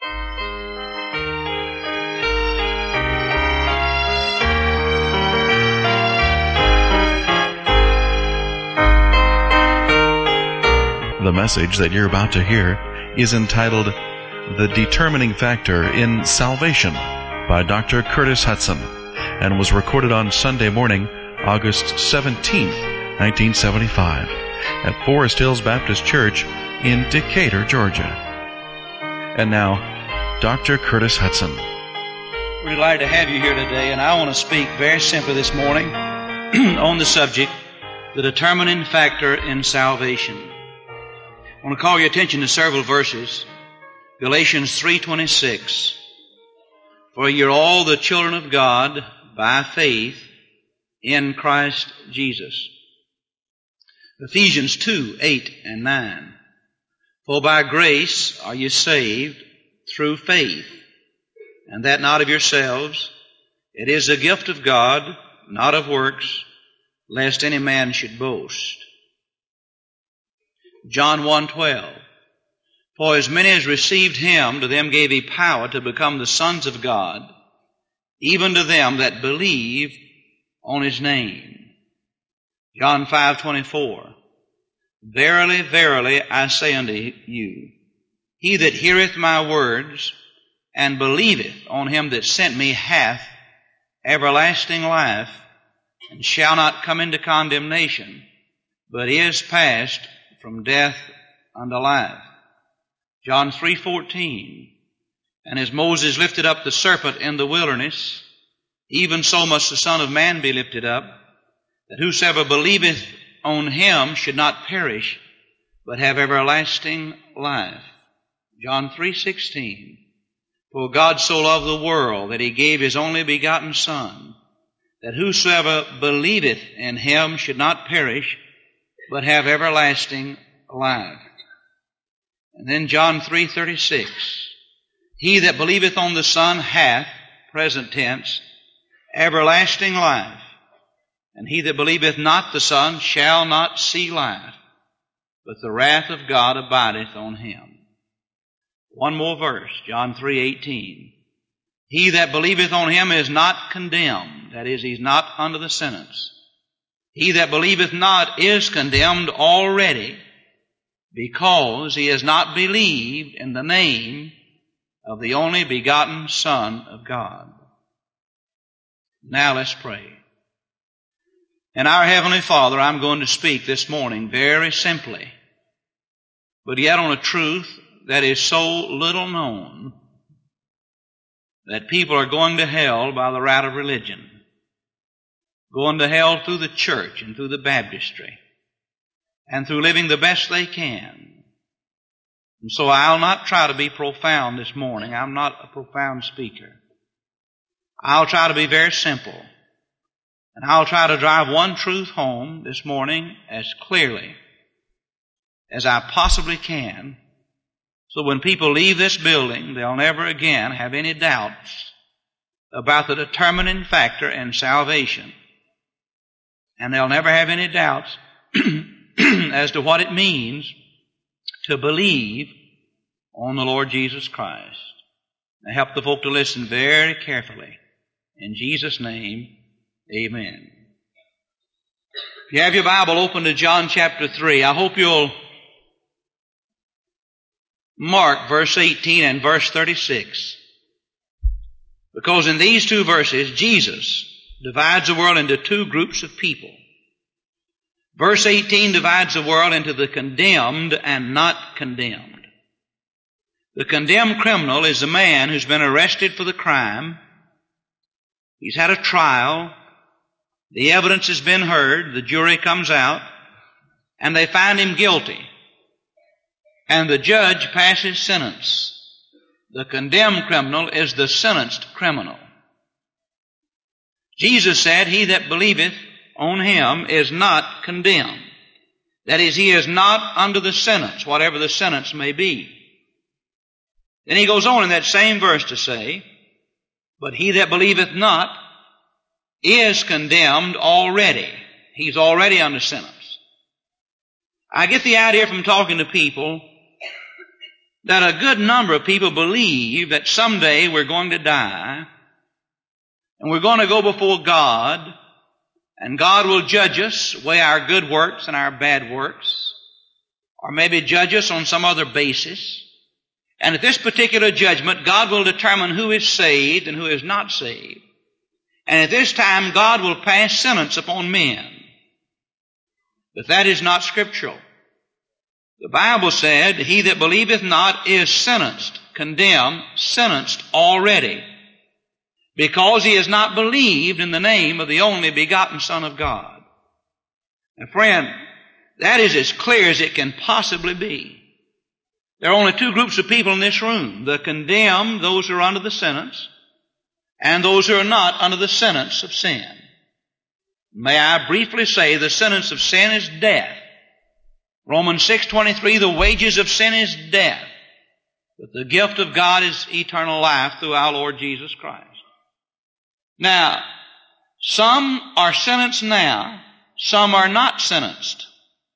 The message that you're about to hear is entitled The Determining Factor in Salvation by Dr. Curtis Hutson and was recorded on Sunday morning, August 17, 1975, at Forest Hills Baptist Church in Decatur, Georgia. And now, Dr. Curtis Hutson. We're delighted to have you here today, and I want to speak very simply this morning on the subject, the determining factor in salvation. I want to call your attention to several verses. Galatians 3:26. For you're all the children of God by faith in Christ Jesus. Ephesians 2:8 and 9. For by grace are you saved through faith, and that not of yourselves. It is a gift of God, not of works, lest any man should boast. John 1:12. For as many as received him, to them gave he power to become the sons of God, even to them that believe on his name. John 5:24. Verily, verily, I say unto you, he that heareth my words and believeth on him that sent me hath everlasting life, and shall not come into condemnation, but is passed from death unto life. John 3:14. And as Moses lifted up the serpent in the wilderness, even so must the Son of Man be lifted up, that whosoever believeth on him should not perish, but have everlasting life. John 3:16. For God so loved the world that he gave his only begotten Son, that whosoever believeth in him should not perish, but have everlasting life. And then John 3:36. He that believeth on the Son hath, present tense, everlasting life. And he that believeth not the Son shall not see life, but the wrath of God abideth on him. One more verse, John 3:18. He that believeth on him is not condemned. That is, he's not under the sentence. He that believeth not is condemned already, because he has not believed in the name of the only begotten Son of God. Now let's pray. And our Heavenly Father, I'm going to speak this morning very simply, but yet on a truth that is so little known that people are going to hell by the route of religion, going to hell through the church and through the baptistry, and through living the best they can. And so I'll not try to be profound this morning. I'm not a profound speaker. I'll try to be very simple. And I'll try to drive one truth home this morning as clearly as I possibly can, so when people leave this building, they'll never again have any doubts about the determining factor in salvation. And they'll never have any doubts as to what it means to believe on the Lord Jesus Christ. Now help the folk to listen very carefully. In Jesus' name, amen. If you have your Bible open to John chapter 3, I hope you'll mark verse 18 and verse 36. Because in these two verses, Jesus divides the world into two groups of people. Verse 18 divides the world into the condemned and not condemned. The condemned criminal is a man who's been arrested for the crime. He's had a trial. The evidence has been heard. The jury comes out, and they find him guilty. And the judge passes sentence. The condemned criminal is the sentenced criminal. Jesus said, he that believeth on him is not condemned. That is, he is not under the sentence, whatever the sentence may be. Then he goes on in that same verse to say, but he that believeth not is condemned already. He's already under sentence. I get the idea from talking to people that a good number of people believe that someday we're going to die and we're going to go before God, and God will judge us, weigh our good works and our bad works, or maybe judge us on some other basis. And at this particular judgment, God will determine who is saved and who is not saved. And at this time, God will pass sentence upon men. But that is not scriptural. The Bible said, he that believeth not is sentenced, condemned, sentenced already, because he has not believed in the name of the only begotten Son of God. Now, friend, that is as clear as it can possibly be. There are only two groups of people in this room: the condemned, those who are under the sentence, and those who are not under the sentence of sin. May I briefly say the sentence of sin is death. Romans 6:23, the wages of sin is death, but the gift of God is eternal life through our Lord Jesus Christ. Now, some are sentenced now, some are not sentenced.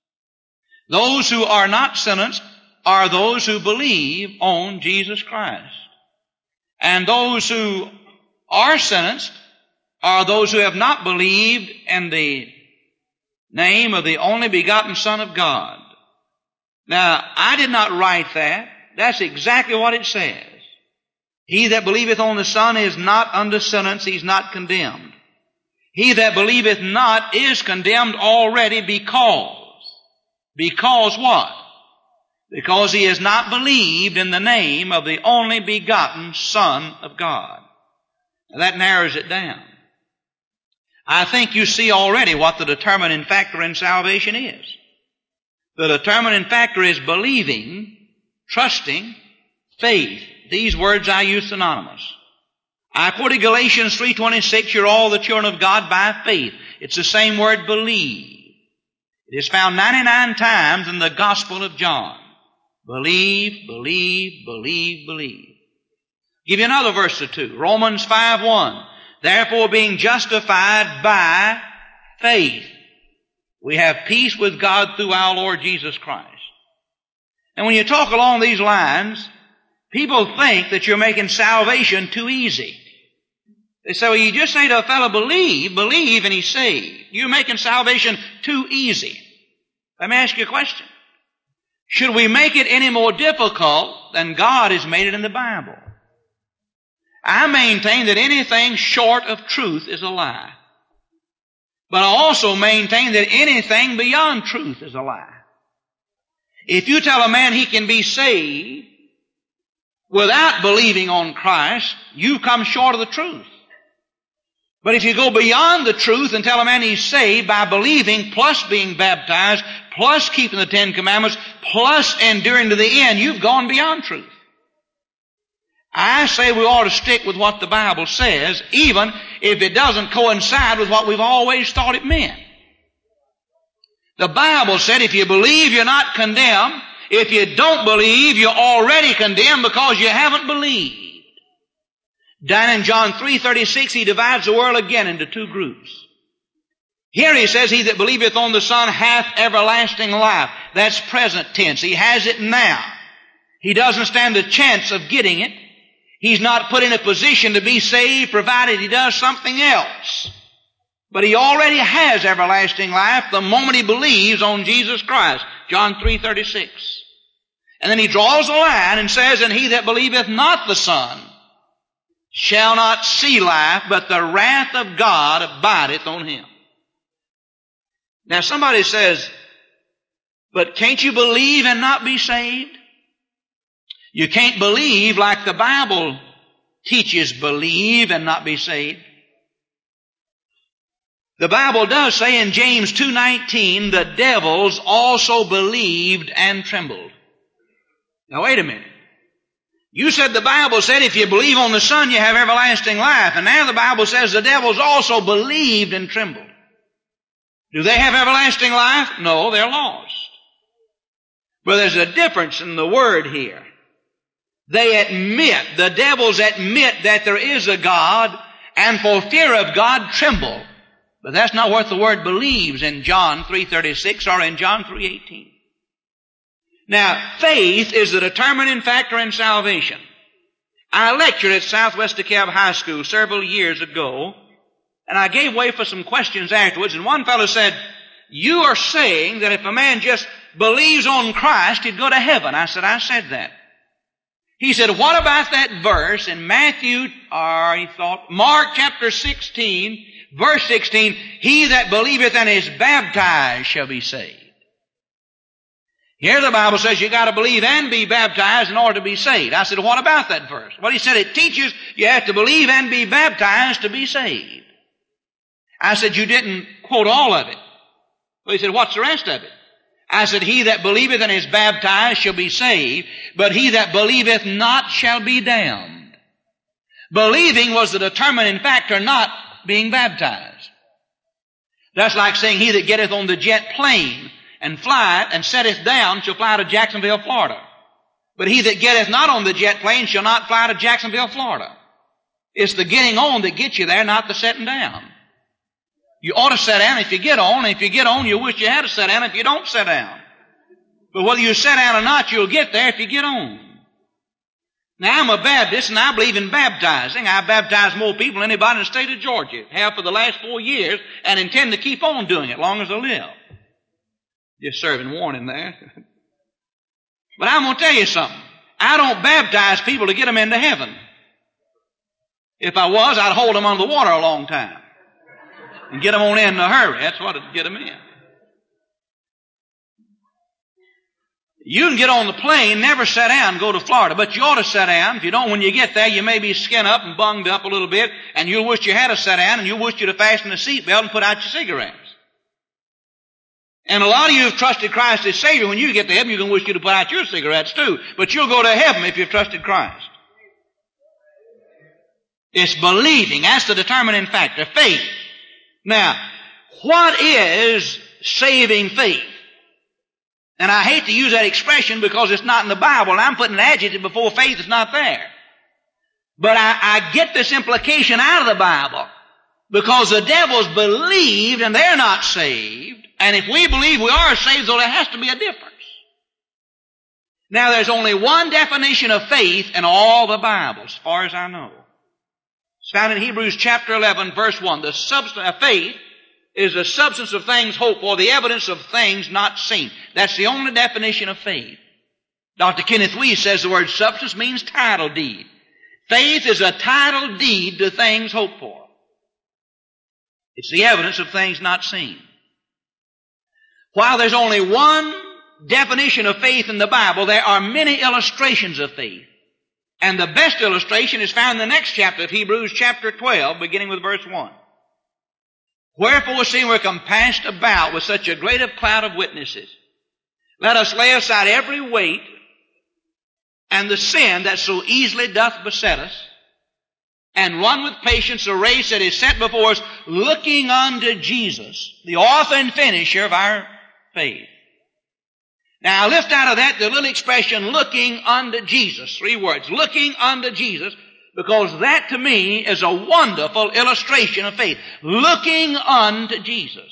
Those who are not sentenced are those who believe on Jesus Christ. And those who are sentenced are those who have not believed in the name of the only begotten Son of God. Now, I did not write that. That's exactly what it says. He that believeth on the Son is not under sentence, he's not condemned. He that believeth not is condemned already because what? Because he has not believed in the name of the only begotten Son of God. Now, that narrows it down. I think you see already what the determining factor in salvation is. The determining factor is believing, trusting, faith. These words I use synonymous. I quoted Galatians 3:26, you're all the children of God by faith. It's the same word, believe. It is found 99 times in the Gospel of John. Believe, believe, believe, believe. Give you another verse or two. Romans 5:1. Therefore, being justified by faith, we have peace with God through our Lord Jesus Christ. And when you talk along these lines, people think that you're making salvation too easy. They say, well, you just say to a fellow, believe, and he's saved. You're making salvation too easy. Let me ask you a question. Should we make it any more difficult than God has made it in the Bible? I maintain that anything short of truth is a lie. But I also maintain that anything beyond truth is a lie. If you tell a man he can be saved without believing on Christ, you come short of the truth. But if you go beyond the truth and tell a man he's saved by believing, plus being baptized, plus keeping the Ten Commandments, plus enduring to the end, you've gone beyond truth. I say we ought to stick with what the Bible says, even if it doesn't coincide with what we've always thought it meant. The Bible said if you believe, you're not condemned. If you don't believe, you're already condemned because you haven't believed. Down in John 3:36, he divides the world again into two groups. Here he says, he that believeth on the Son hath everlasting life. That's present tense. He has it now. He doesn't stand a chance of getting it. He's not put in a position to be saved provided he does something else. But he already has everlasting life the moment he believes on Jesus Christ. John 3:36. And then he draws a line and says, and he that believeth not the Son shall not see life, but the wrath of God abideth on him. Now somebody says, but can't you believe and not be saved? You can't believe like the Bible teaches believe and not be saved. The Bible does say in James 2:19, the devils also believed and trembled. Now wait a minute. You said the Bible said if you believe on the Son you have everlasting life. And now the Bible says the devils also believed and trembled. Do they have everlasting life? No, they're lost. But there's a difference in the word here. They admit, the devils admit that there is a God, and for fear of God tremble. But that's not what the word believes in John 3:36 or in John 3:18. Now, faith is the determining factor in salvation. I lectured at Southwest DeKalb High School several years ago, and I gave way for some questions afterwards, and one fellow said, "You are saying that if a man just believes on Christ, he'd go to heaven." I said that. He said, "What about that verse in Mark chapter 16, verse 16, he that believeth and is baptized shall be saved." Here the Bible says you got to believe and be baptized in order to be saved. I said, "What about that verse?" Well, he said it teaches you have to believe and be baptized to be saved. I said, "You didn't quote all of it." Well, he said, "What's the rest of it?" I said, "He that believeth and is baptized shall be saved, but he that believeth not shall be damned." Believing was the determining factor, not being baptized. That's like saying, "He that getteth on the jet plane and flieth and setteth down shall fly to Jacksonville, Florida. But he that getteth not on the jet plane shall not fly to Jacksonville, Florida." It's the getting on that gets you there, not the setting down. You ought to sit down if you get on, and if you get on, you wish you had to sit down if you don't sit down. But whether you sit down or not, you'll get there if you get on. Now, I'm a Baptist, and I believe in baptizing. I baptize more people than anybody in the state of Georgia. Have for the last 4 years, and intend to keep on doing it as long as I live. Just serving warning there. But I'm going to tell you something. I don't baptize people to get them into heaven. If I was, I'd hold them under the water a long time. And get them on in a hurry. That's what would get them in. You can get on the plane, never sit down and go to Florida, but you ought to sit down. If you don't, when you get there, you may be skin up and bunged up a little bit, and you'll wish you had to sit down, and you'll wish you'd have fastened a seatbelt and put out your cigarettes. And a lot of you have trusted Christ as Savior. When you get to heaven, you're going to wish you'd have put out your cigarettes too. But you'll go to heaven if you've trusted Christ. It's believing. That's the determining factor. Faith. Now, what is saving faith? And I hate to use that expression because it's not in the Bible, and I'm putting an adjective before faith that's not there. But I get this implication out of the Bible because the devils believed and they're not saved. And if we believe we are saved, so there has to be a difference. Now, there's only one definition of faith in all the Bible, as far as I know. It's found in Hebrews chapter 11, verse 1. The substance of faith is the substance of things hoped for, the evidence of things not seen. That's the only definition of faith. Dr. Kenneth Wuest says the word substance means title deed. Faith is a title deed to things hoped for. It's the evidence of things not seen. While there's only one definition of faith in the Bible, there are many illustrations of faith. And the best illustration is found in the next chapter of Hebrews, chapter 12, beginning with verse 1. Wherefore, seeing we're compassed about with such a great cloud of witnesses, let us lay aside every weight and the sin that so easily doth beset us, and run with patience a race that is set before us, looking unto Jesus, the author and finisher of our faith. Now, I lift out of that the little expression, looking unto Jesus. 3 words, looking unto Jesus, because that to me is a wonderful illustration of faith. Looking unto Jesus.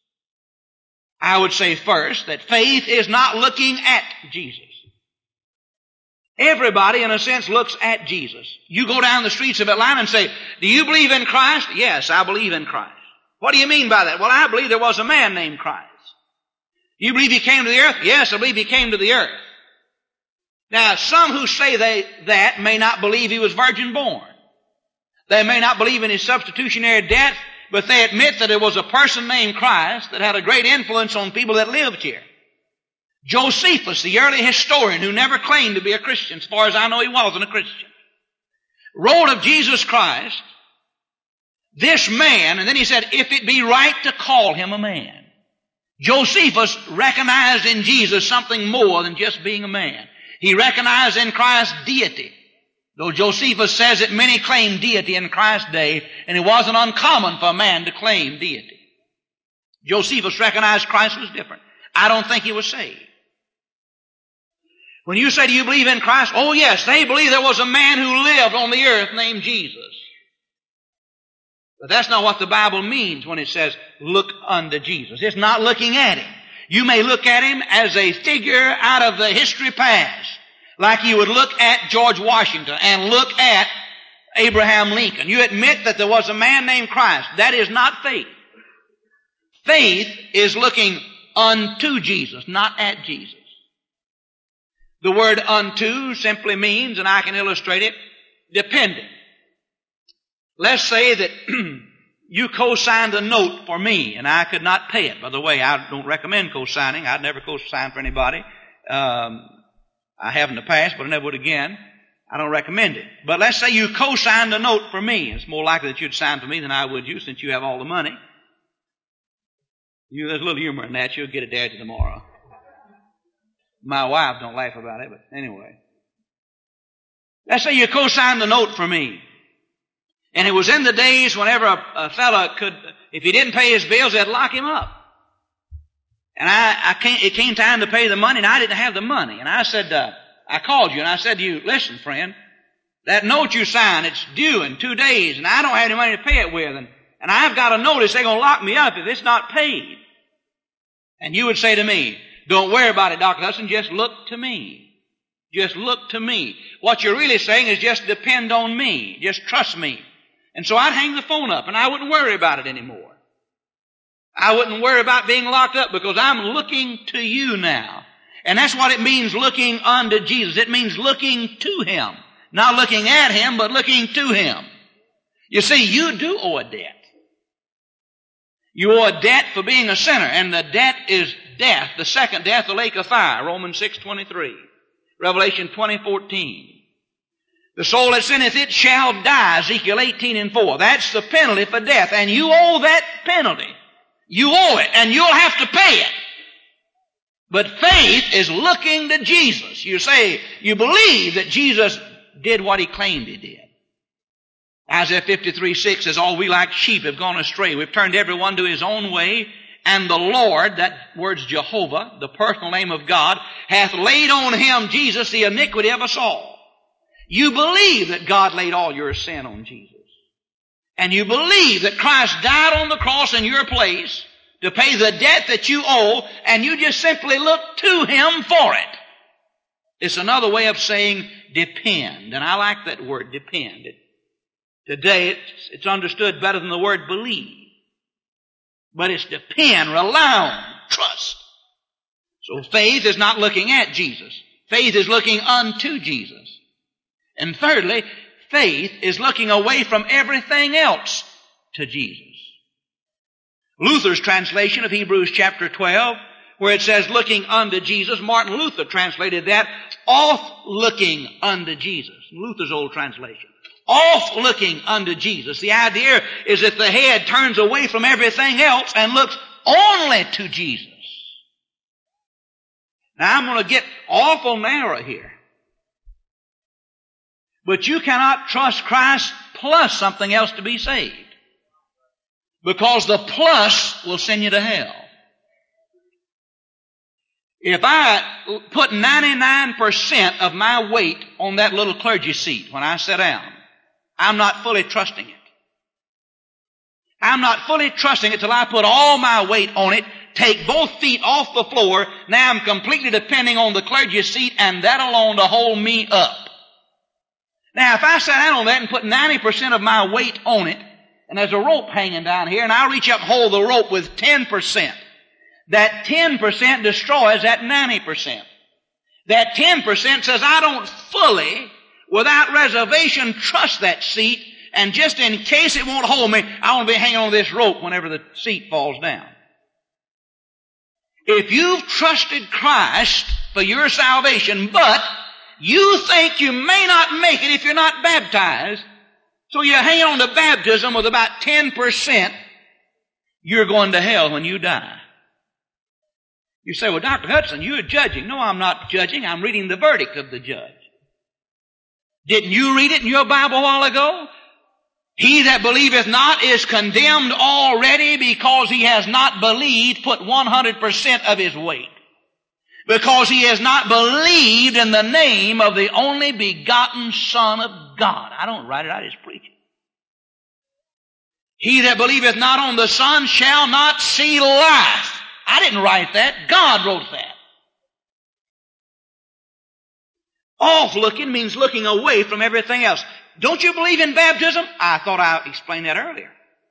I would say first that faith is not looking at Jesus. Everybody, in a sense, looks at Jesus. You go down the streets of Atlanta and say, "Do you believe in Christ?" "Yes, I believe in Christ." "What do you mean by that?" "Well, I believe there was a man named Christ." "You believe he came to the earth?" "Yes, I believe he came to the earth." Now, some who say that may not believe he was virgin born. They may not believe in his substitutionary death, but they admit that there was a person named Christ that had a great influence on people that lived here. Josephus, the early historian who never claimed to be a Christian, as far as I know he wasn't a Christian, wrote of Jesus Christ, this man, and then he said, if it be right to call him a man. Josephus recognized in Jesus something more than just being a man. He recognized in Christ deity. Though Josephus says that many claimed deity in Christ's day, and it wasn't uncommon for a man to claim deity. Josephus recognized Christ was different. I don't think he was saved. When you say, "Do you believe in Christ?" "Oh yes, they believe there was a man who lived on the earth named Jesus." But that's not what the Bible means when it says, "Look unto Jesus." It's not looking at him. You may look at him as a figure out of the history past, like you would look at George Washington and look at Abraham Lincoln. You admit that there was a man named Christ. That is not faith. Faith is looking unto Jesus, not at Jesus. The word unto simply means, and I can illustrate it, dependent. Let's say that you co-signed a note for me and I could not pay it. By the way, I don't recommend co-signing. I'd never co-sign for anybody. I have in the past, but I never would again. I don't recommend it. But let's say you co-signed a note for me. It's more likely that you'd sign for me than I would you, since you have all the money. There's a little humor in that. You'll get it there tomorrow. My wife don't laugh about it, but anyway. Let's say you co-signed the note for me. And it was in the days whenever a fella could, if he didn't pay his bills, they'd lock him up. And it came time to pay the money, and I didn't have the money. And I said, I called you, and I said to you, listen, friend, that note you signed, it's due in 2 days, and I don't have any money to pay it with, and I've got a notice they're going to lock me up if it's not paid. And you would say to me, don't worry about it, Dr. Hudson, just look to me. Just look to me. What you're really saying is just depend on me. Just trust me. And so I'd hang the phone up, and I wouldn't worry about it anymore. I wouldn't worry about being locked up because I'm looking to you now. And that's what it means, looking unto Jesus. It means looking to Him. Not looking at Him, but looking to Him. You see, you do owe a debt. You owe a debt for being a sinner, and the debt is death. The second death, the lake of fire, Romans 6:23. Revelation 20:14. The soul that sinneth, it shall die, Ezekiel 18:4. That's the penalty for death, and you owe that penalty. You owe it, and you'll have to pay it. But faith is looking to Jesus. You say, you believe that Jesus did what He claimed He did. Isaiah 53:6 says, all we like sheep have gone astray. We've turned everyone to his own way, and the Lord, that word's Jehovah, the personal name of God, hath laid on Him, Jesus, the iniquity of us all. You believe that God laid all your sin on Jesus. And you believe that Christ died on the cross in your place to pay the debt that you owe, and you just simply look to Him for it. It's another way of saying depend, and I like that word, depend. Today it's understood better than the word believe. But it's depend, rely on, trust. So faith is not looking at Jesus. Faith is looking unto Jesus. And thirdly, faith is looking away from everything else to Jesus. Luther's translation of Hebrews chapter 12, where it says looking unto Jesus, Martin Luther translated that off looking unto Jesus. Luther's old translation. Off looking unto Jesus. The idea is that the head turns away from everything else and looks only to Jesus. Now I'm going to get awful narrow here. But you cannot trust Christ plus something else to be saved. Because the plus will send you to hell. If I put 99% of my weight on that little clergy seat when I sit down, I'm not fully trusting it. I'm not fully trusting it till I put all my weight on it, take both feet off the floor. Now I'm completely depending on the clergy seat and that alone to hold me up. Now, if I sat down on that and put 90% of my weight on it, and there's a rope hanging down here, and I reach up and hold the rope with 10%, that 10% destroys that 90%. That 10% says, I don't fully, without reservation, trust that seat, and just in case it won't hold me, I want to be hanging on this rope whenever the seat falls down. If you've trusted Christ for your salvation, but you think you may not make it if you're not baptized, so you're hanging on to baptism with about 10%, you're going to hell when you die. You say, well, Dr. Hudson, you're judging. No, I'm not judging. I'm reading the verdict of the judge. Didn't you read it in your Bible a while ago? He that believeth not is condemned already because he has not believed, put 100% of his weight. Because he has not believed in the name of the only begotten Son of God. I don't write it, I just preach it. He that believeth not on the Son shall not see life. I didn't write that. God wrote that. Off looking means looking away from everything else. Don't you believe in baptism? I thought I explained that earlier.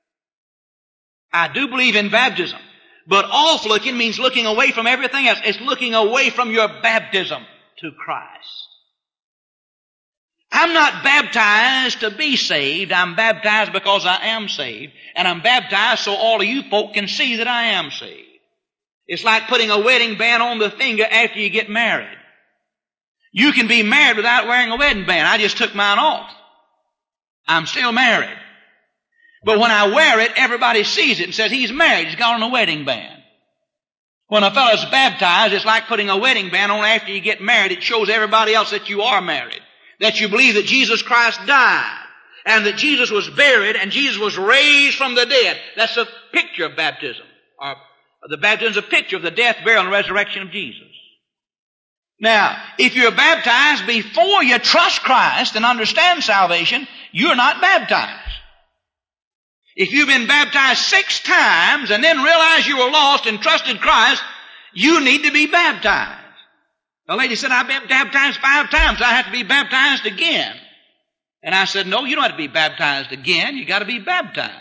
I do believe in baptism. But off looking means looking away from everything else. It's looking away from your baptism to Christ. I'm not baptized to be saved. I'm baptized because I am saved. And I'm baptized so all of you folk can see that I am saved. It's like putting a wedding band on the finger after you get married. You can be married without wearing a wedding band. I just took mine off. I'm still married. But when I wear it, everybody sees it and says, he's married. He's got on a wedding band. When a fellow's baptized, it's like putting a wedding band on after you get married. It shows everybody else that you are married. That you believe that Jesus Christ died. And that Jesus was buried and Jesus was raised from the dead. That's a picture of baptism. Or the baptism is a picture of the death, burial, and resurrection of Jesus. Now, if you're baptized before you trust Christ and understand salvation, you're not baptized. If you've been baptized 6 times and then realized you were lost and trusted Christ, you need to be baptized. The lady said, I've been baptized 5 times. I have to be baptized again. And I said, no, you don't have to be baptized again. You got to be baptized.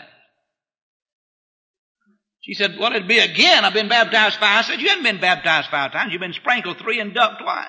She said, well, it'd be again. I've been baptized 5. I said, you haven't been baptized 5 times. You've been sprinkled 3 and ducked twice.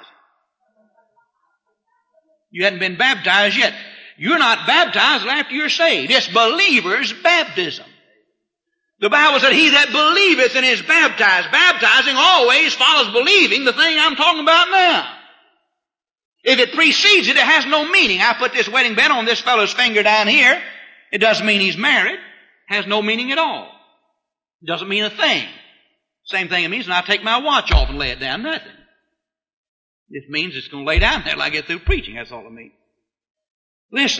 You hadn't been baptized yet. You're not baptized after you're saved. It's believers' baptism. The Bible said, he that believeth and is baptized. Baptizing always follows believing, the thing I'm talking about now. If it precedes it, it has no meaning. I put this wedding band on this fellow's finger down here. It doesn't mean he's married. It has no meaning at all. It doesn't mean a thing. Same thing it means when I take my watch off and lay it down. Nothing. It means it's going to lay down there till I get through preaching. That's all it means. Listen.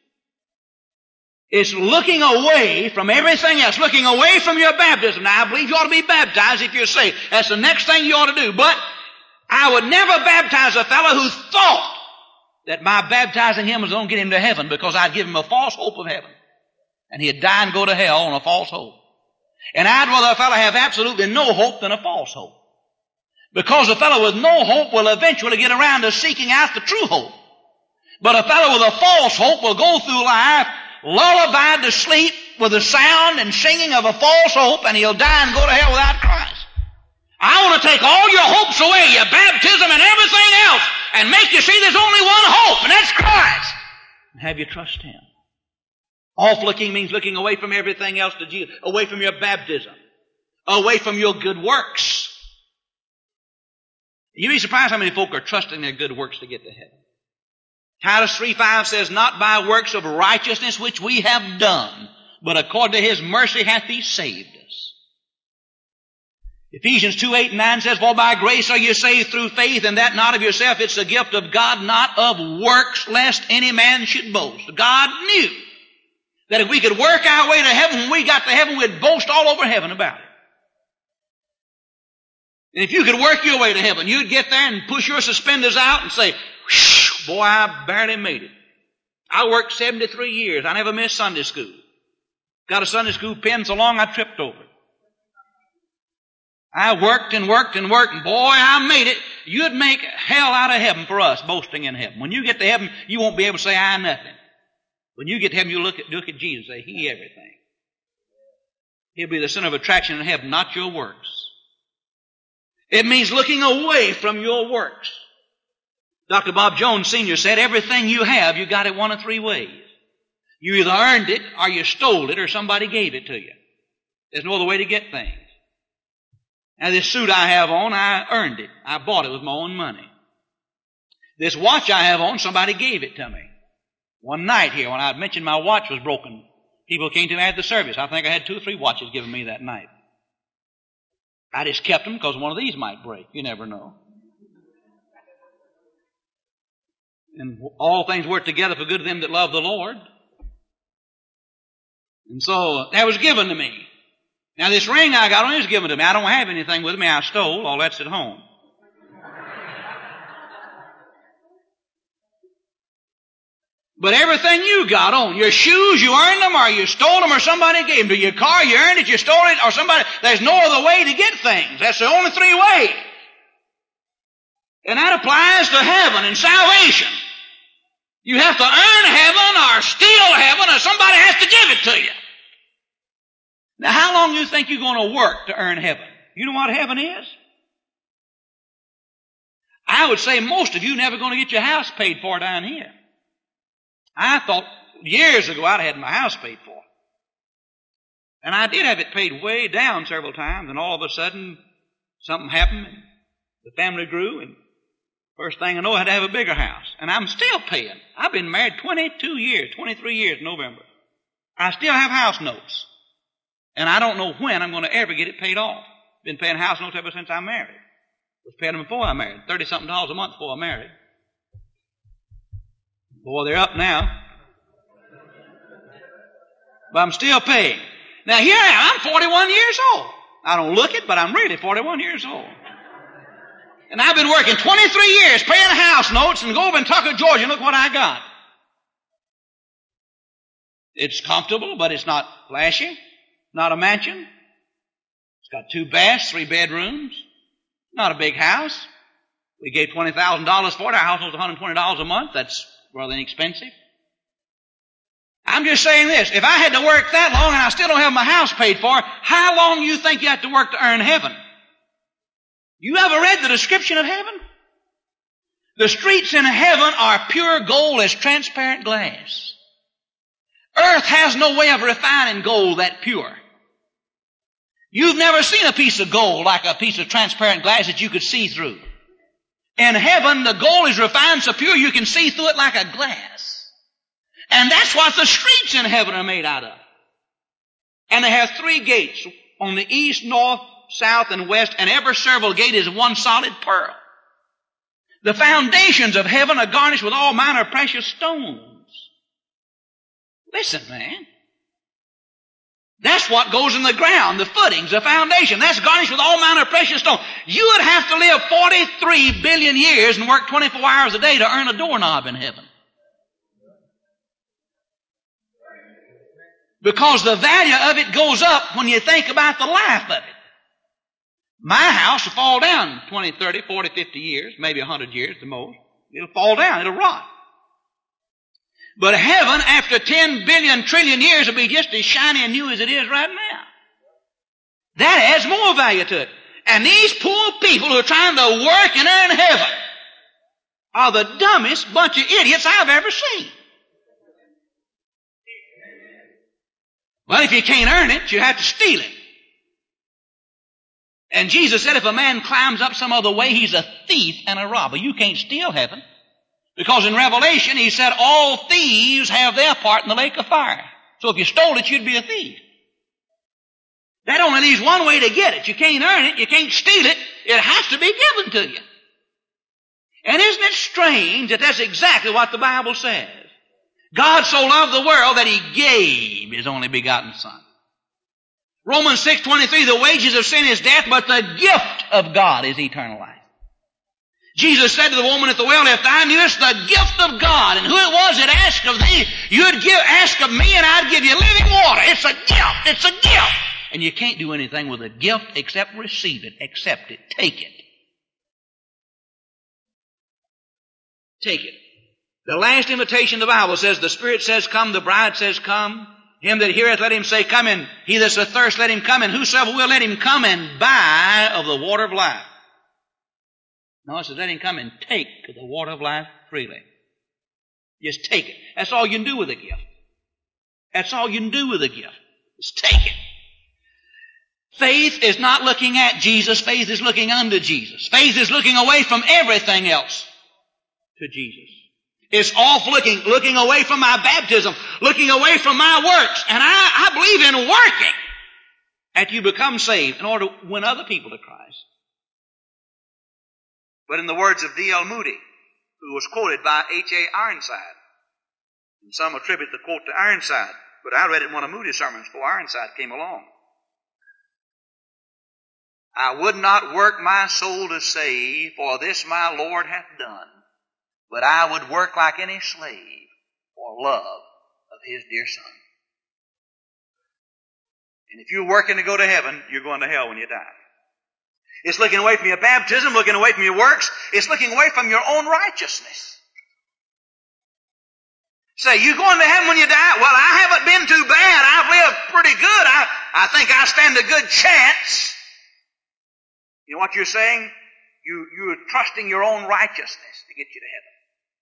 It's looking away from everything else. Looking away from your baptism. Now, I believe you ought to be baptized if you're saved. That's the next thing you ought to do. But I would never baptize a fellow who thought that my baptizing him was going to get him to heaven because I'd give him a false hope of heaven. And he'd die and go to hell on a false hope. And I'd rather a fellow have absolutely no hope than a false hope. Because a fellow with no hope will eventually get around to seeking out the true hope. But a fellow with a false hope will go through life lullabied to sleep with the sound and singing of a false hope, and he'll die and go to hell without Christ. I want to take all your hopes away, your baptism and everything else, and make you see there's only one hope, and that's Christ. And have you trust Him. Off looking means looking away from everything else to Jesus, away from your baptism, away from your good works. You'd be surprised how many folk are trusting their good works to get to heaven. Titus 3:5 says, not by works of righteousness which we have done, but according to His mercy hath He saved us. Ephesians 2:8-9 says, for by grace are you saved through faith, and that not of yourself, it's the gift of God, not of works, lest any man should boast. God knew that if we could work our way to heaven, when we got to heaven, we'd boast all over heaven about it. And if you could work your way to heaven, you'd get there and push your suspenders out and say, boy, I barely made it. I worked 73 years. I never missed Sunday school. Got a Sunday school pen so long I tripped over it. I worked and worked and worked, and boy, I made it. You'd make hell out of heaven for us, boasting in heaven. When you get to heaven, you won't be able to say, I nothing. When you get to heaven, you look at Jesus and say, He everything. He'll be the center of attraction in heaven, not your works. It means looking away from your works. Dr. Bob Jones Sr. said, everything you have, you got it one of 3 ways. You either earned it, or you stole it, or somebody gave it to you. There's no other way to get things. Now, this suit I have on, I earned it. I bought it with my own money. This watch I have on, somebody gave it to me. One night here, when I mentioned my watch was broken, people came to me at the service. I think I had 2 or 3 watches given me that night. I just kept them because one of these might break. You never know. And all things work together for good to them that love the Lord. And so that was given to me. Now this ring I got on is given to me. I don't have anything with me I stole. All that's at home. But everything you got on, your shoes, you earned them, or you stole them, or somebody gave them to you. Your car, you earned it, you stole it, or somebody, there's no other way to get things. That's the only three ways. And that applies to heaven and salvation. You have to earn heaven, or steal heaven, or somebody has to give it to you. Now, how long do you think you're going to work to earn heaven? You know what heaven is? I would say most of you never going to get your house paid for down here. I thought years ago I'd had my house paid for. And I did have it paid way down several times, and all of a sudden something happened, and the family grew, and first thing I know I had to have a bigger house. And I'm still paying. I've been married 22 years, 23 years in November. I still have house notes. And I don't know when I'm going to ever get it paid off. Been paying house notes ever since I married. Was paying them before I married. $30-something a month before I married. Boy, they're up now. But I'm still paying. Now here I am. I'm 41 years old. I don't look it, but I'm really 41 years old. And I've been working 23 years paying house notes and go over in Tucker, Georgia, and look what I got. It's comfortable, but it's not flashy. Not a mansion. It's got 2 baths, 3 bedrooms. Not a big house. We gave $20,000 for it. Our house was $120 a month. That's rather inexpensive. I'm just saying this. If I had to work that long and I still don't have my house paid for, how long do you think you have to work to earn heaven? You ever read the description of heaven? The streets in heaven are pure gold as transparent glass. Earth has no way of refining gold that pure. You've never seen a piece of gold like a piece of transparent glass that you could see through. In heaven, the gold is refined so pure you can see through it like a glass. And that's what the streets in heaven are made out of. And they have 3 gates on the east, north, south, and west, and every several gate is one solid pearl. The foundations of heaven are garnished with all manner of precious stones. Listen, man. That's what goes in the ground, the footings, the foundation. That's garnished with all manner of precious stones. You would have to live 43 billion years and work 24 hours a day to earn a doorknob in heaven. Because the value of it goes up when you think about the life of it. My house will fall down 20, 30, 40, 50 years, maybe 100 years the most. It'll fall down. It'll rot. But heaven, after 10 billion trillion years, will be just as shiny and new as it is right now. That adds more value to it. And these poor people who are trying to work and earn heaven are the dumbest bunch of idiots I've ever seen. But if you can't earn it, you have to steal it. And Jesus said if a man climbs up some other way, he's a thief and a robber. You can't steal heaven. Because in Revelation, he said all thieves have their part in the lake of fire. So if you stole it, you'd be a thief. That only leaves one way to get it. You can't earn it. You can't steal it. It has to be given to you. And isn't it strange that that's exactly what the Bible says? God so loved the world that he gave his only begotten Son. Romans 6:23, the wages of sin is death, but the gift of God is eternal life. Jesus said to the woman at the well, if thou knewest the gift of God and who it was that asked of thee, you'd ask of me and I'd give you living water. It's a gift. It's a gift. And you can't do anything with a gift except receive it, accept it, take it. Take it. The last invitation of the Bible says, the Spirit says come, the bride says come. Him that heareth, let him say, come in. He that's athirst, let him come, and whosoever will, let him come and buy of the water of life. No, it says, let him come and take the water of life freely. Just take it. That's all you can do with a gift. That's all you can do with a gift. Just take it. Faith is not looking at Jesus. Faith is looking unto Jesus. Faith is looking away from everything else to Jesus. It's off looking away from my baptism, looking away from my works. And I believe in working after you become saved in order to win other people to Christ. But in the words of D.L. Moody, who was quoted by H.A. Ironside, and some attribute the quote to Ironside, but I read it in one of Moody's sermons before Ironside came along. I would not work my soul to save, for this my Lord hath done. But I would work like any slave for for love of His dear Son. And if you're working to go to heaven, you're going to hell when you die. It's looking away from your baptism, looking away from your works. It's looking away from your own righteousness. Say, you going to heaven when you die? Well, I haven't been too bad. I've lived pretty good. I think I stand a good chance. You know what you're saying? You're trusting your own righteousness to get you to heaven.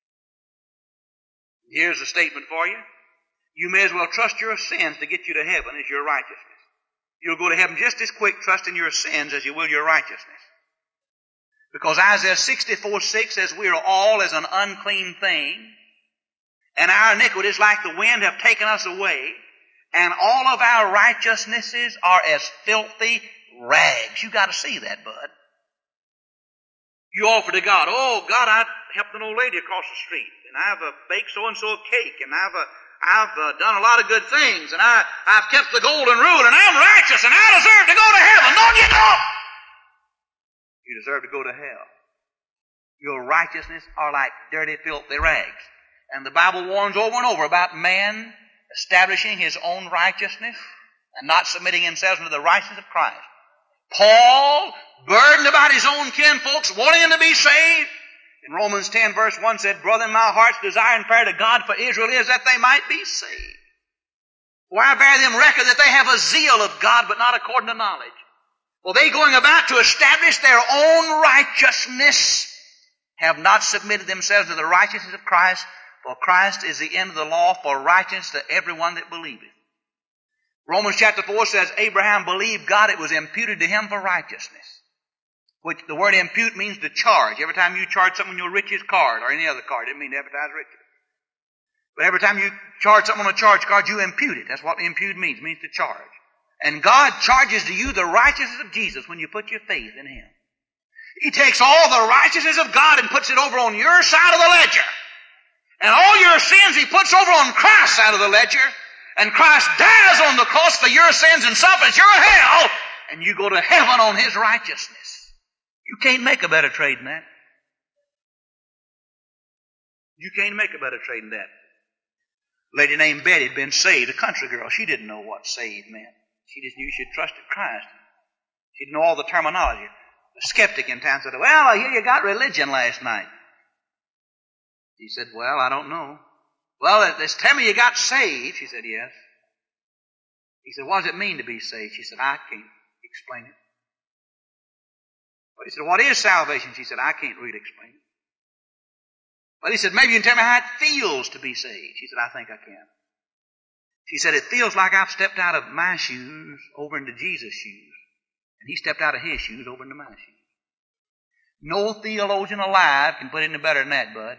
Here's a statement for you. You may as well trust your sins to get you to heaven as your righteousness. You'll go to heaven just as quick trusting your sins as you will your righteousness. Because Isaiah 64:6 says, we are all as an unclean thing, and our iniquities like the wind have taken us away, and all of our righteousnesses are as filthy rags. You got to see that, bud. You offer to God, oh, God, I helped an old lady across the street, and I've baked so-and-so a cake, and I've done a lot of good things, and I've kept the golden rule, and I'm righteous, and I deserve to go to heaven. No, you don't. You deserve to go to hell. Your righteousness are like dirty, filthy rags. And the Bible warns over and over about man establishing his own righteousness and not submitting himself to the righteousness of Christ. Paul, burdened about his own kinfolks, wanting them to be saved, in Romans 10 verse 1 said, brethren, my heart's desire and prayer to God for Israel is that they might be saved. For I bear them record that they have a zeal of God, but not according to knowledge. Well, they going about to establish their own righteousness have not submitted themselves to the righteousness of Christ, for Christ is the end of the law for righteousness to everyone that believeth. Romans chapter 4 says, Abraham believed God, it was imputed to him for righteousness. Which the word impute means to charge. Every time you charge something on your Riches card or any other card, it doesn't mean to advertise riches. But every time you charge something on a charge card, you impute it. That's what impute means. It means to charge. And God charges to you the righteousness of Jesus when you put your faith in Him. He takes all the righteousness of God and puts it over on your side of the ledger. And all your sins He puts over on Christ's side of the ledger. And Christ dies on the cross for your sins and suffers your hell. And you go to heaven on His righteousness. You can't make a better trade than that. You can't make a better trade than that. A lady named Betty had been saved, a country girl. She didn't know what saved meant. She just knew she had trusted Christ. She didn't know all the terminology. A skeptic in town said, well, I hear you got religion last night. She said, well, I don't know. Well, this tell me you got saved. She said, yes. He said, what does it mean to be saved? She said, I can't explain it. But he said, what is salvation? She said, I can't really explain it. But he said, maybe you can tell me how it feels to be saved. She said, I think I can. She said, it feels like I've stepped out of my shoes over into Jesus' shoes. And He stepped out of His shoes over into my shoes. No theologian alive can put it any better than that, bud.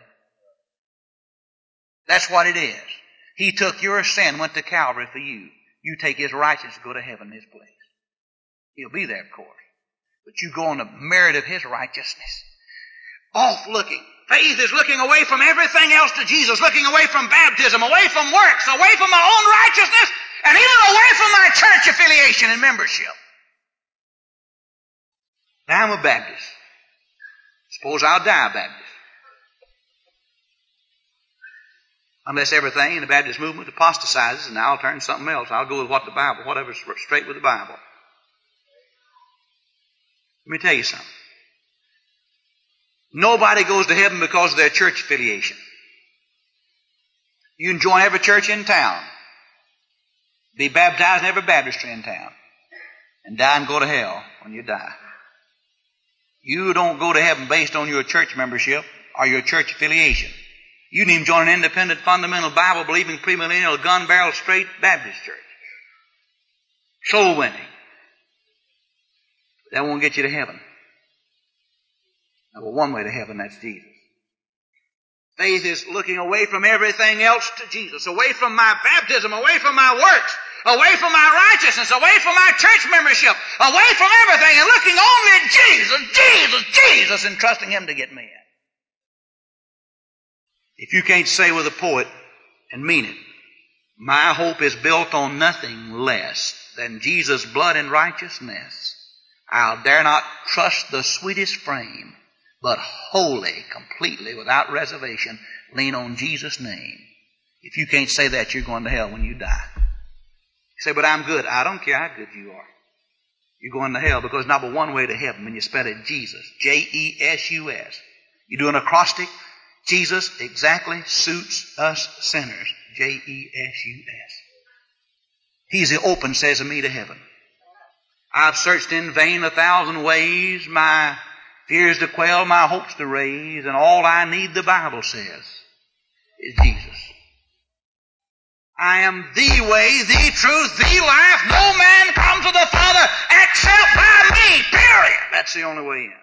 That's what it is. He took your sin, went to Calvary for you. You take His righteousness to go to heaven in His place. He'll be there, of course. But you go on the merit of His righteousness. Off looking. Faith is looking away from everything else to Jesus, looking away from baptism, away from works, away from my own righteousness, and even away from my church affiliation and membership. Now I'm a Baptist. Suppose I'll die a Baptist. Unless everything in the Baptist movement apostatizes and I'll turn something else. I'll go with what the Bible, whatever's straight with the Bible. Let me tell you something. Nobody goes to heaven because of their church affiliation. You can join every church in town, be baptized in every baptistry in town, and die and go to hell when you die. You don't go to heaven based on your church membership or your church affiliation. You can even join an independent, fundamental, Bible-believing, premillennial, gun-barrel, straight Baptist church. Soul winning. That won't get you to heaven. Well, one way to heaven, that's Jesus. Faith is looking away from everything else to Jesus, away from my baptism, away from my works, away from my righteousness, away from my church membership, away from everything, and looking only at Jesus, and trusting Him to get me in. If you can't say with a poet and mean it, my hope is built on nothing less than Jesus' blood and righteousness, I'll dare not trust the sweetest frame, but wholly, completely, without reservation, lean on Jesus' name. If you can't say that, you're going to hell when you die. You say, but I'm good. I don't care how good you are. You're going to hell because number one way to heaven when you spell it Jesus. J-E-S-U-S. You do an acrostic. Jesus exactly suits us sinners. J-E-S-U-S. He's the open sesame to heaven. I've searched in vain 1,000 ways, my fears to quell, my hopes to raise, and all I need, the Bible says, is Jesus. I am the way, the truth, the life. No man comes to the Father except by me, period. That's the only way in.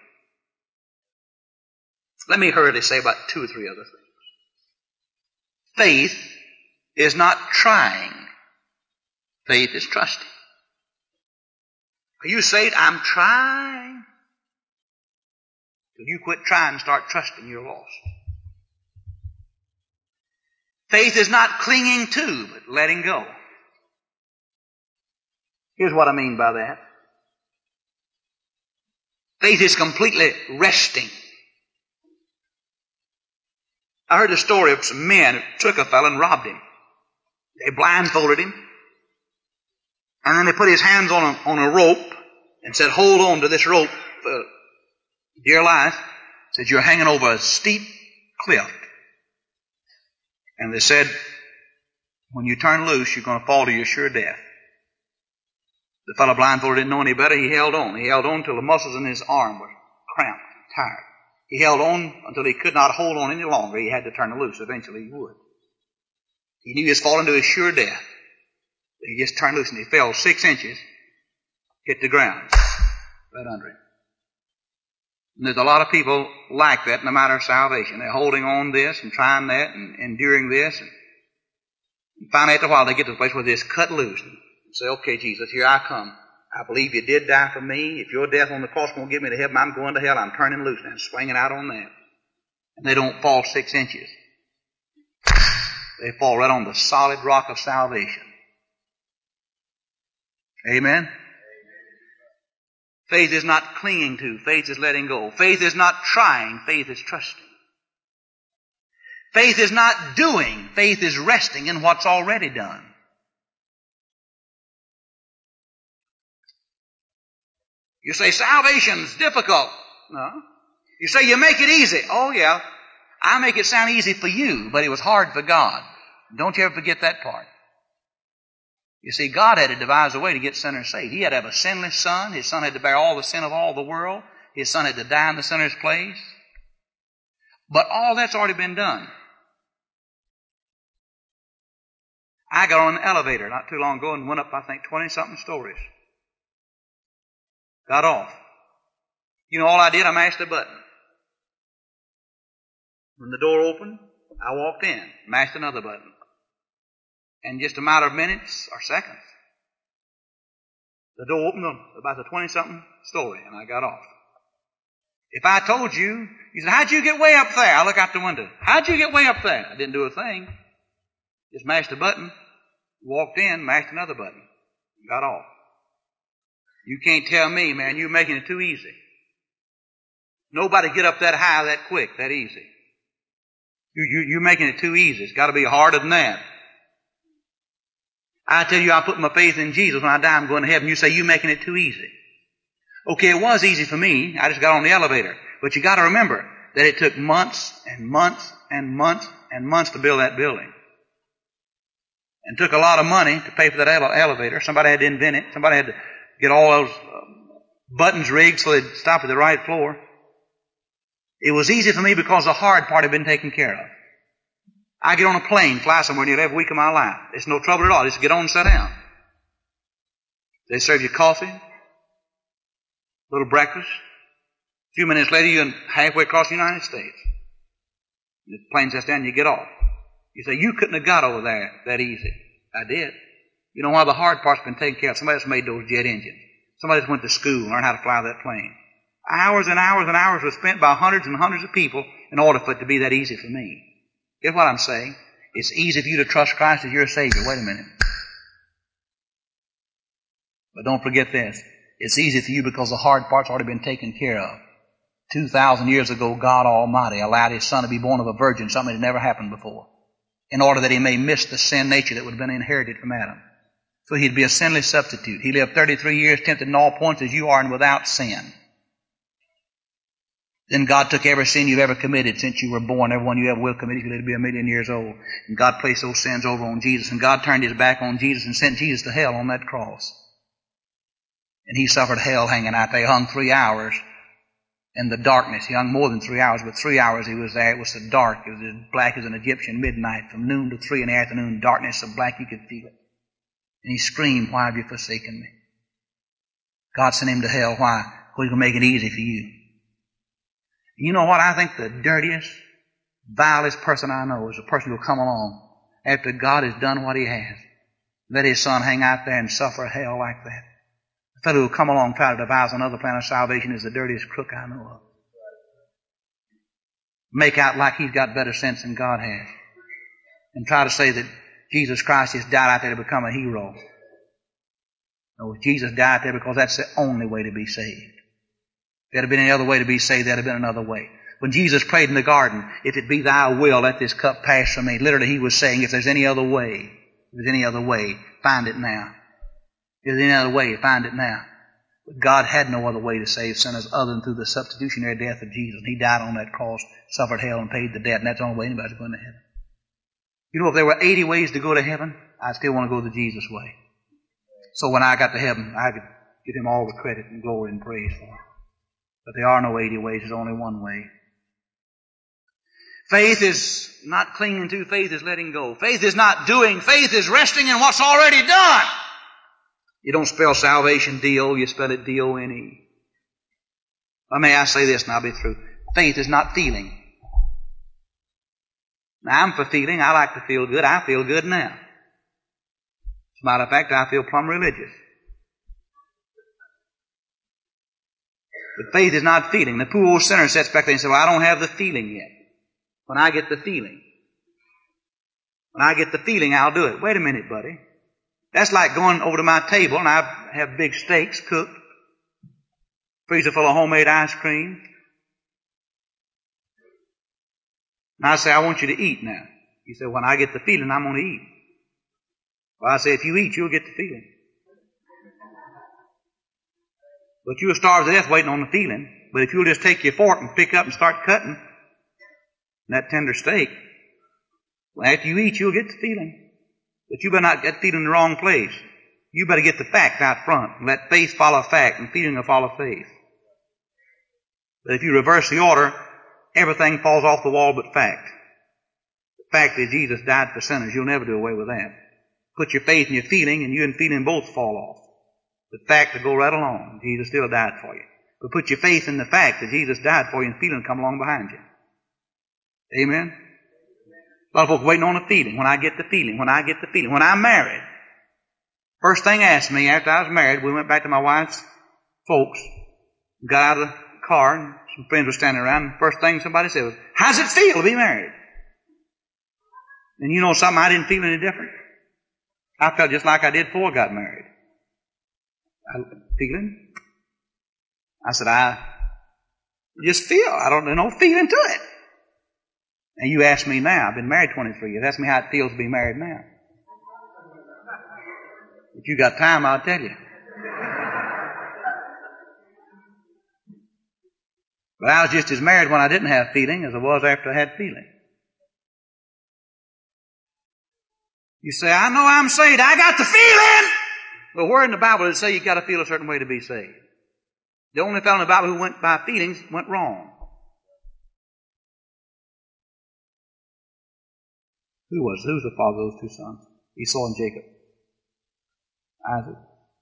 Let me hurriedly say about 2 or 3 other things. Faith is not trying. Faith is trusting. Are you saved? I'm trying. Till you quit trying and start trusting, you're lost. Faith is not clinging to, but letting go. Here's what I mean by that. Faith is completely resting. I heard the story of some men who took a fellow and robbed him. They blindfolded him. And then they put his hands on a rope and said, hold on to this rope for dear life. Said, you're hanging over a steep cliff. And they said, when you turn loose, you're going to fall to your sure death. The fellow blindfolded didn't know any better. He held on. He held on till the muscles in his arm were cramped, tired. He held on until he could not hold on any longer. He had to turn loose. Eventually he would. He knew he was falling to his sure death. He just turned loose and he fell 6 inches, hit the ground, right under him. And there's a lot of people like that in the matter of salvation. They're holding on this and trying that and enduring this. And finally, after a while, they get to the place where they just cut loose and say, okay, Jesus, here I come. I believe you did die for me. If your death on the cross won't get me to heaven, I'm going to hell. I'm turning loose now, swinging out on that. And they don't fall 6 inches. They fall right on the solid rock of salvation. Amen? Faith is not clinging to. Faith is letting go. Faith is not trying. Faith is trusting. Faith is not doing. Faith is resting in what's already done. You say salvation's difficult. No. You say you make it easy. Oh yeah. I make it sound easy for you, but it was hard for God. Don't you ever forget that part. You see, God had to devise a way to get sinners saved. He had to have a sinless son. His son had to bear all the sin of all the world. His son had to die in the sinner's place. But all that's already been done. I got on an elevator not too long ago and went up, I think, 20-something stories. Got off. You know, all I did, I mashed the button. When the door opened, I walked in, mashed another button. In just a matter of minutes or seconds, the door opened about the 20-something story, and I got off. If I told you, you said, how'd you get way up there? I look out the window. How'd you get way up there? I didn't do a thing. Just mashed a button, walked in, mashed another button, got off. You can't tell me, man, you're making it too easy. Nobody get up that high that quick, that easy. You're making it too easy. It's got to be harder than that. I tell you, I put my faith in Jesus. When I die, I'm going to heaven. You say, you're making it too easy. Okay, it was easy for me. I just got on the elevator. But you got to remember that it took months and months and months and months to build that building. And took a lot of money to pay for that elevator. Somebody had to invent it. Somebody had to get all those buttons rigged so they'd stop at the right floor. It was easy for me because the hard part had been taken care of. I get on a plane, fly somewhere nearly every week of my life. It's no trouble at all. Just get on and sit down. They serve you coffee, a little breakfast. A few minutes later, you're halfway across the United States. The plane sets down and you get off. You say, you couldn't have got over there that easy. I did. You know why? The hard part's been taken care of. Somebody else made those jet engines. Somebody else went to school and learned how to fly that plane. Hours and hours and hours were spent by hundreds and hundreds of people in order for it to be that easy for me. Here's what I'm saying. It's easy for you to trust Christ as your Savior. Wait a minute. But don't forget this. It's easy for you because the hard part's already been taken care of. 2,000 years ago, God Almighty allowed His Son to be born of a virgin, something that never happened before. in order that he may miss the sin nature that would have been inherited from Adam. So he'd be a sinless substitute. He lived 33 years tempted in all points as you are and without sin. Then God took every sin you've ever committed since you were born, every one you ever will commit if you live to be 1,000,000 years old. And God placed those sins over on Jesus. And God turned his back on Jesus and sent Jesus to hell on that cross. And he suffered hell hanging out there. He hung 3 hours in the darkness. He hung more than 3 hours, but 3 hours he was there. It was so dark. It was as black as an Egyptian midnight. From noon to 3 in the afternoon, darkness so black you could feel it. And he screamed, "Why have you forsaken me?" God sent him to hell. Why? Because he's going to make it easy for you. You know what? I think the dirtiest, vilest person I know is a person who will come along after God has done what he has. Let his son hang out there and suffer hell like that. The fellow who will come along and try to devise another plan of salvation is the dirtiest crook I know of. Make out like he's got better sense than God has. And try to say that Jesus Christ just died out there to become a hero. No, Jesus died there because that's the only way to be saved. If there had been any other way to be saved, there had been another way. When Jesus prayed in the garden, "If it be thy will, let this cup pass from me," literally he was saying, if there's any other way, find it now. If there's any other way, find it now. But God had no other way to save sinners other than through the substitutionary death of Jesus. He died on that cross, suffered hell, and paid the debt, and that's the only way anybody's going to heaven. You know, if there were 80 ways to go to heaven, I'd still want to go the Jesus way. So when I got to heaven, I could give him all the credit and glory and praise for it. But there are no 80 ways, there's only one way. Faith is not clinging to, faith is letting go. Faith is not doing, faith is resting in what's already done. You don't spell salvation D-O, you spell it D-O-N-E. May I say this and I'll be through. Faith is not feeling. Now I'm for feeling, I like to feel good, I feel good now. As a matter of fact, I feel plumb religious. But faith is not feeling. The poor old sinner sits back there and says, "Well, I don't have the feeling yet." When I get the feeling, I'll do it. Wait a minute, buddy. That's like going over to my table and I have big steaks cooked, freezer full of homemade ice cream. And I say, "I want you to eat now." He said, "When I get the feeling, I'm going to eat." Well, I say, "If you eat, you'll get the feeling. But you'll starve to death waiting on the feeling. But if you'll just take your fork and pick up and start cutting that tender steak, well, after you eat, you'll get the feeling. But you better not get the feeling in the wrong place. You better get the fact out front and let faith follow fact and feeling will follow faith. But if you reverse the order, everything falls off the wall but fact. The fact is Jesus died for sinners. You'll never do away with that. Put your faith in your feeling and you and feeling both fall off. The fact will go right along. Jesus still died for you. But put your faith in the fact that Jesus died for you and feeling will come along behind you. Amen? A lot of folks waiting on a feeling. When I get the feeling. When I'm married. First thing asked me after I was married, we went back to my wife's folks, got out of the car, and some friends were standing around, and the first thing somebody said was, "How's it feel to be married?" And you know something, I didn't feel any different. I felt just like I did before I got married. Feeling? I said, I just feel. There's no feeling to it. And you ask me now, I've been married 23 years, ask me how it feels to be married now. If you got time, I'll tell you. But I was just as married when I didn't have feeling as I was after I had feeling. You say, "I know I'm saved, I got the feeling." Well, where in the Bible does it say you got to feel a certain way to be saved? The only fellow in the Bible who went by feelings went wrong. Who's the father of those two sons? Esau and Jacob. Isaac.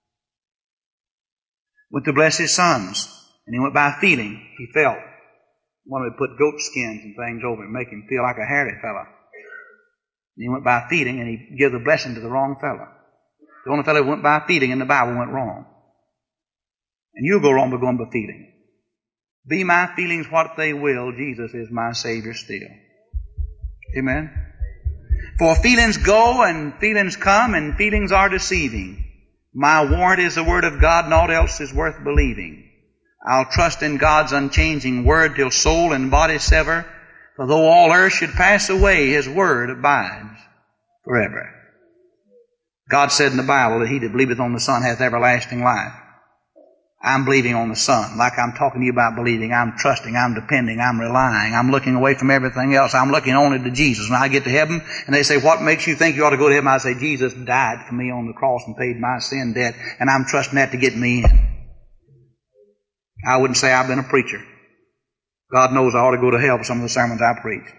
Went to bless his sons, and he went by feeling. He felt. Wanted to put goat skins and things over him, make him feel like a hairy fella. And he went by feeling, and he gave the blessing to the wrong fella. The only fellow who went by feeling in the Bible went wrong. And you'll go wrong by going by feeling. Be my feelings what they will, Jesus is my Savior still. Amen? For feelings go and feelings come and feelings are deceiving. My warrant is the Word of God, naught else is worth believing. I'll trust in God's unchanging Word till soul and body sever. For though all earth should pass away, His word abides forever. God said in the Bible that he that believeth on the Son hath everlasting life. I'm believing on the Son. Like I'm talking to you about believing, I'm trusting, I'm depending, I'm relying, I'm looking away from everything else. I'm looking only to Jesus. When I get to heaven and they say, what makes you think you ought to go to heaven? I say, Jesus died for me on the cross and paid my sin debt, and I'm trusting that to get me in. I wouldn't say I've been a preacher. God knows I ought to go to hell for some of the sermons I preach.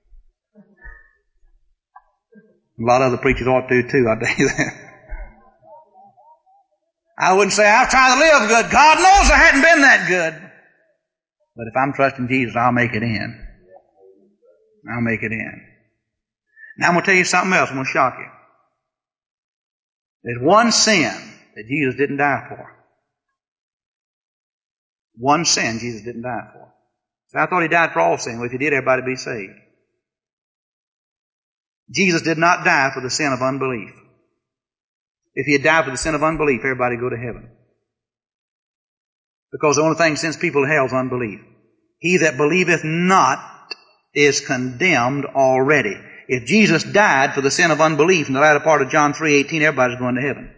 A lot of other preachers ought to too, I tell you that. I wouldn't say I've tried to live good. God knows I hadn't been that good. But if I'm trusting Jesus, I'll make it in. I'll make it in. Now I'm going to tell you something else. I'm going to shock you. There's one sin that Jesus didn't die for. One sin Jesus didn't die for. So I thought He died for all sin. Well, if He did, everybody would be saved. Jesus did not die for the sin of unbelief. If He had died for the sin of unbelief, everybody would go to heaven. Because the only thing that sends people to hell is unbelief. He that believeth not is condemned already. If Jesus died for the sin of unbelief in the latter part of John 3:18, everybody's going to heaven.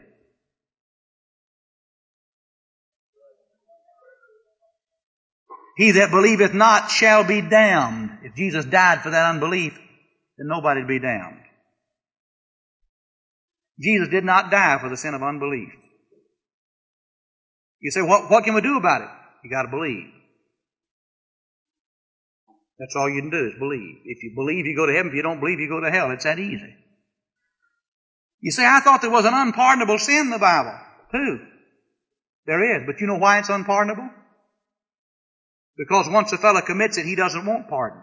He that believeth not shall be damned. If Jesus died for that unbelief, then nobody would be damned. Jesus did not die for the sin of unbelief. You say, what can we do about it? You got to believe. That's all you can do is believe. If you believe, you go to heaven. If you don't believe, you go to hell. It's that easy. You say, I thought there was an unpardonable sin in the Bible, too. There is. But you know why it's unpardonable? Because once a fellow commits it, he doesn't want pardon.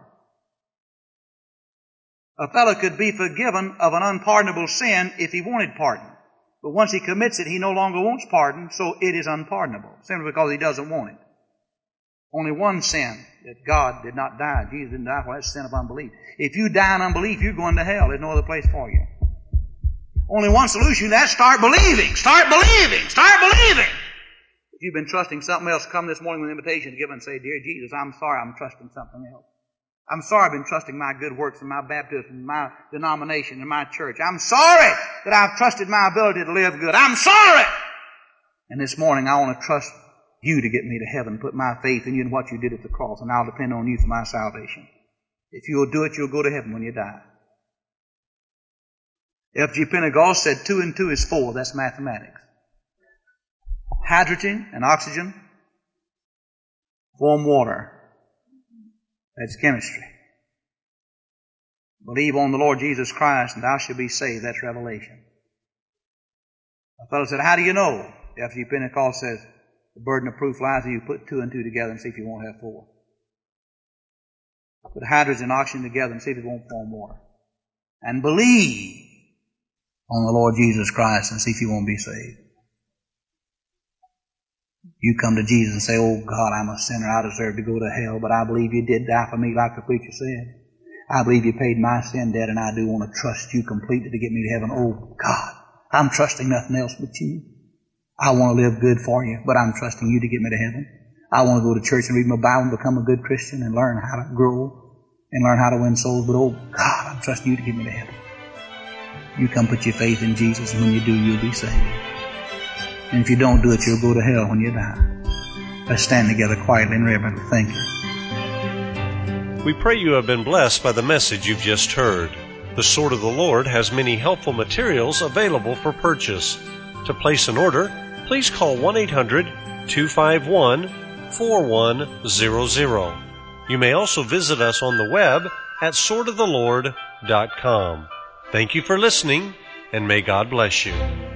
A fellow could be forgiven of an unpardonable sin if he wanted pardon. But once he commits it, he no longer wants pardon, so it is unpardonable, simply because he doesn't want it. Only one sin that God did not die, Jesus didn't die for, that's the sin of unbelief. If you die in unbelief, you're going to hell. There's no other place for you. Only one solution, that's start believing. Start believing. Start believing. If you've been trusting something else, come this morning with an invitation to give and say, Dear Jesus, I'm sorry I'm trusting something else. I'm sorry I've been trusting my good works and my baptism and my denomination and my church. I'm sorry that I've trusted my ability to live good. I'm sorry. And this morning I want to trust you to get me to heaven, put my faith in you and what you did at the cross, and I'll depend on you for my salvation. If you'll do it, you'll go to heaven when you die. F.G. Pentecost said 2 and 2 is 4. That's mathematics. Hydrogen and oxygen form water. That's chemistry. Believe on the Lord Jesus Christ and thou shalt be saved. That's revelation. A fellow said, how do you know? F.G. Pentecost says, the burden of proof lies in you. Put 2 and 2 together and see if you won't have 4. Put hydrogen and oxygen together and see if it won't form water. And believe on the Lord Jesus Christ and see if you won't be saved. You come to Jesus and say, oh God, I'm a sinner. I deserve to go to hell, but I believe you did die for me like the preacher said. I believe you paid my sin debt, and I do want to trust you completely to get me to heaven. Oh God, I'm trusting nothing else but you. I want to live good for you, but I'm trusting you to get me to heaven. I want to go to church and read my Bible and become a good Christian and learn how to grow and learn how to win souls, but oh God, I'm trusting you to get me to heaven. You come put your faith in Jesus, and when you do, you'll be saved. And if you don't do it, you'll go to hell when you die. Let's stand together quietly and reverently. Thank you. We pray you have been blessed by the message you've just heard. The Sword of the Lord has many helpful materials available for purchase. To place an order, please call 1-800-251-4100. You may also visit us on the web at swordoftheLord.com. Thank you for listening, and may God bless you.